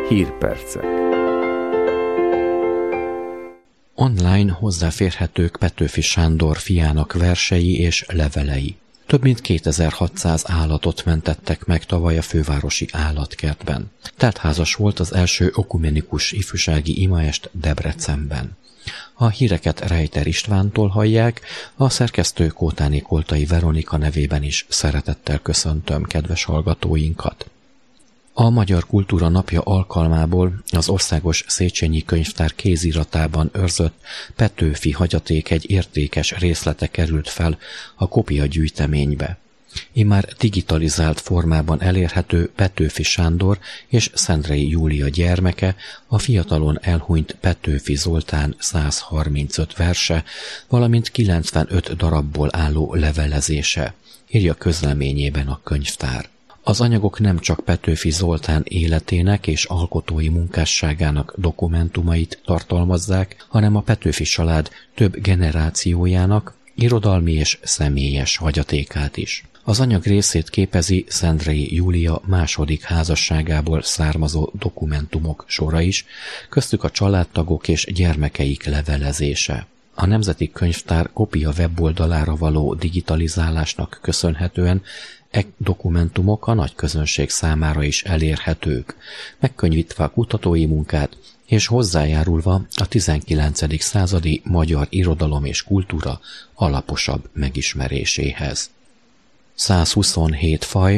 Hírpercek. Online hozzáférhetők Petőfi Sándor fiának versei és levelei. Több mint 2600 állatot mentettek meg tavaly a fővárosi állatkertben. Teltházas volt az első ökumenikus ifjúsági imaest Debrecenben. A híreket Reiter Istvántól hallják, a szerkesztő Kótáné Koltai Veronika nevében is szeretettel köszöntöm kedves hallgatóinkat. A Magyar Kultúra Napja alkalmából az Országos Széchenyi Könyvtár kéziratában őrzött Petőfi hagyaték egy értékes részlete került fel a kopia-gyűjteménybe. Immár digitalizált formában elérhető Petőfi Sándor és Szendrei Júlia gyermeke, a fiatalon elhunyt Petőfi Zoltán 135 verse, valamint 95 darabból álló levelezése, írja közleményében a könyvtár. Az anyagok nem csak Petőfi Zoltán életének és alkotói munkásságának dokumentumait tartalmazzák, hanem a Petőfi család több generációjának irodalmi és személyes hagyatékát is. Az anyag részét képezi Szendrei Júlia második házasságából származó dokumentumok sora is, köztük a családtagok és gyermekeik levelezése. A Nemzeti Könyvtár kopia weboldalára való digitalizálásnak köszönhetően dokumentumok a nagy közönség számára is elérhetők, megkönnyítve a kutatói munkát és hozzájárulva a 19. századi magyar irodalom és kultúra alaposabb megismeréséhez. 127 faj,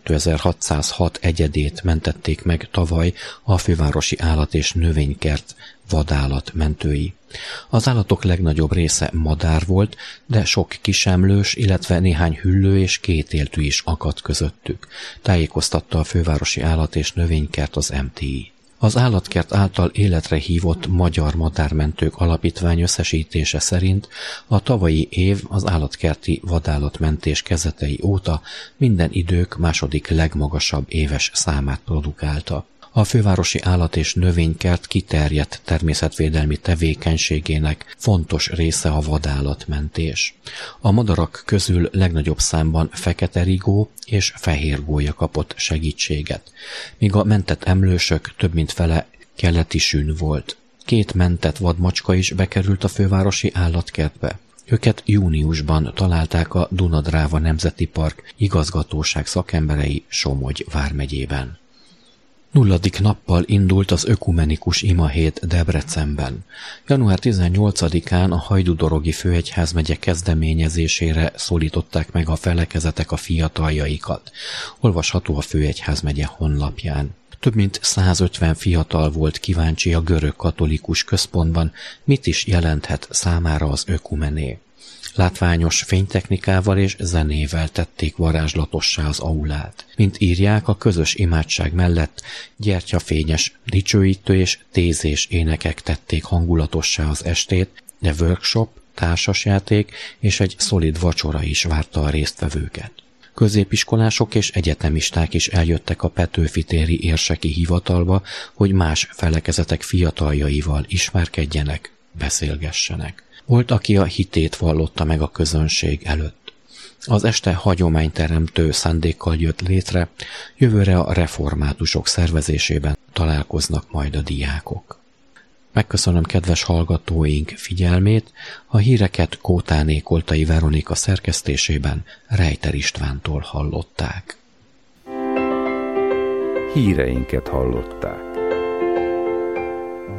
2606 egyedét mentették meg tavaly a fővárosi állat- és növénykert vadállatmentői. Az állatok legnagyobb része madár volt, de sok kisemlős, illetve néhány hüllő és kétéltű is akadt közöttük, tájékoztatta a fővárosi állat- és növénykert az MTI. Az állatkert által életre hívott Magyar Madármentők Alapítvány összesítése szerint a tavalyi év az állatkerti vadállatmentés kezdetei óta minden idők második legmagasabb éves számát produkálta. A fővárosi állat- és növénykert kiterjedt természetvédelmi tevékenységének fontos része a vadállatmentés. A madarak közül legnagyobb számban fekete rigó és fehér gólya kapott segítséget, míg a mentett emlősök több mint fele keleti sün volt. 2 mentett vadmacska is bekerült a fővárosi állatkertbe. Őket júniusban találták a Duna-Dráva Nemzeti Park igazgatóság szakemberei Somogy vármegyében. 0. nappal indult az ökumenikus imahét Debrecenben. Január 18-án a Hajdú-Dorogi Főegyházmegye kezdeményezésére szólították meg a felekezetek a fiataljaikat. Olvasható a Főegyházmegye honlapján. Több mint 150 fiatal volt kíváncsi a görög katolikus központban, mit is jelenthet számára az ökumené. Látványos fénytechnikával és zenével tették varázslatossá az aulát. Mint írják, a közös imádság mellett gyertyafényes, dicsőítő és tézés énekek tették hangulatossá az estét, de workshop, társasjáték és egy szolid vacsora is várta a résztvevőket. Középiskolások és egyetemisták is eljöttek a Petőfi téri érseki hivatalba, hogy más felekezetek fiataljaival ismerkedjenek, beszélgessenek. Volt, aki a hitét vallotta meg a közönség előtt. Az este hagyományteremtő szándékkal jött létre, jövőre a reformátusok szervezésében találkoznak majd a diákok. Megköszönöm kedves hallgatóink figyelmét, a híreket Kótáné Koltai Veronika szerkesztésében Reiter Istvántól hallották. Híreinket hallották.